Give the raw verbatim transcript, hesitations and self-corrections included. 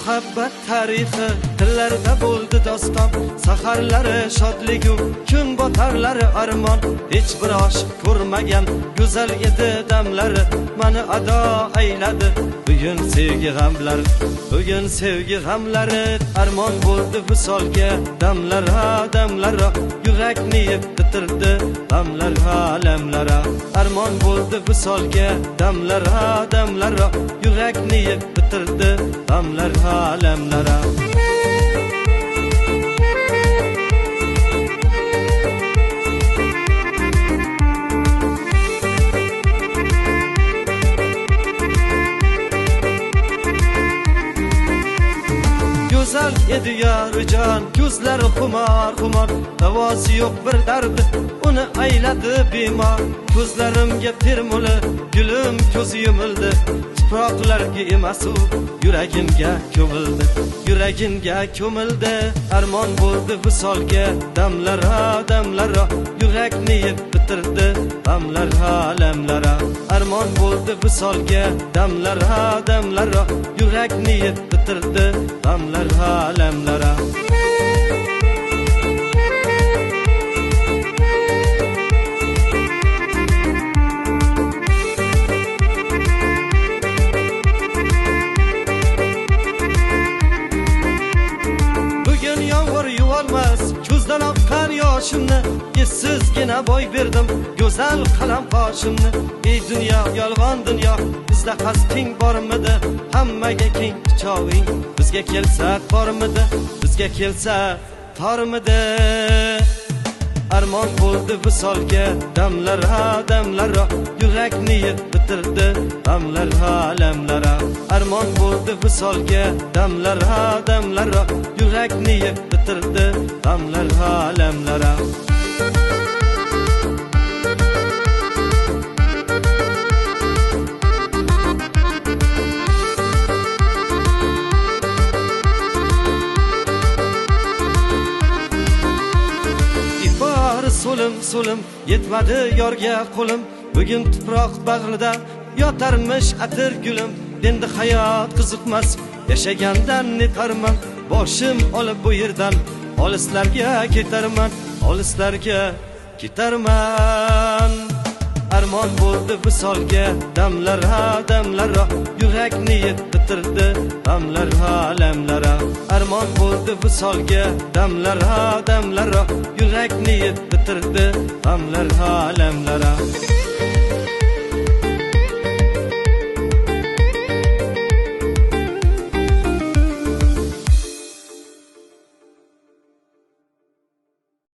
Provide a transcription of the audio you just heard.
muhabbat tarixi tillarda bo'ldi doston, saharlari shodligu kun botarlari armon. Hech bir oshiq ko'rmagan go'zal edi damlari, mani ado ayladi bugun sevgi g'amlari. Bugun sevgi g'amlari armon bo'ldi visolga, damlar ha damlar, yurakni yeb bitirdi g'amlar alamlar. Armon bo'ldi visolga, damlar ha damlar, yurakni yeb bitirdi g'amlar alamlar. Güzel edi yarıcan, gözleri xumar xumar, davosi yo'q bir dardi, uni ayladi bemor. Ko'zlarimga termuli, gulim ko'zi yumildi, tuproqlarga emas u yuragimga ko'mildi, yuragimga ko'mildi. Armon bo'ldi visolga, damlar ha damlar, yurakni yeb bitirdi g'amlar alamlar. Armon bo'ldi visolga, damlar ha damlar, yurakni yeb bitirdi g'amlar alamlar. Bugun yomg'ir yuvolmas ko'zdan oqqan yoshimni, essizgina boy berdim go'zal qalam qoshimni. Ey dunyo, yolg'on dunyo, bizda qasding bormidi? Hammaga keng quchog'ing bizga kelsa tormidi? Bizga kelsa tormidi? Armon bo'ldi visolga, damlar ha damlar, yurakni yeb bitirdi g'amlar alamlar. Armon bo'ldi visolga, damlar ha damlar, yurakni yeb bitirdi g'amlar alamlar. So'lim so'lim yetmadi yorga qo'lim, bugun tuproq bag'rida yotarmish atir gulim. Endi hayot qiziqmas, yashagandan netarman, boshim olib bu yerdan olislarga ketarman, olislarga ketarman. Armon bo'ldi visolga, damlar ha damlar, yurakni yeb bitirdi g'amlar alamlar. Armon bo'ldi visolga, damlar ha damlar, yurakni yeb bitirdi g'amlar alamlar.